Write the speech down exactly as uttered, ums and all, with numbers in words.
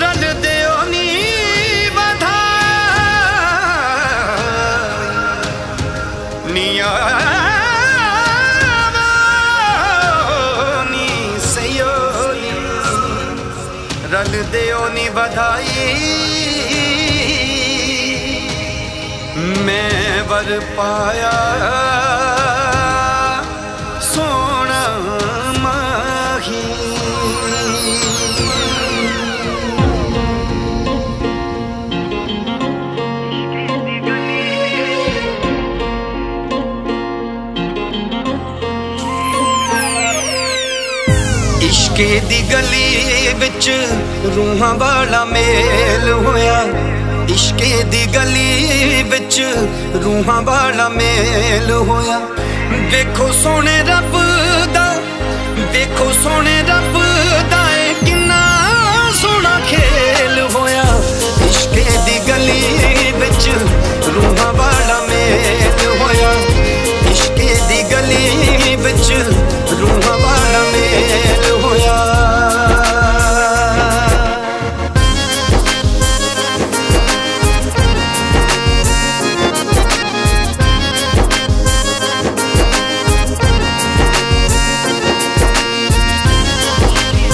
रल दियो नी बधाई निया नी सयो रल दियो नी बधाई मैं वर पाया सोना माही। इश्के दी गली विच रूहां वाला मेल होया, इश्के दी गली विच रूहां वाला मेल होया। देखो सोने रब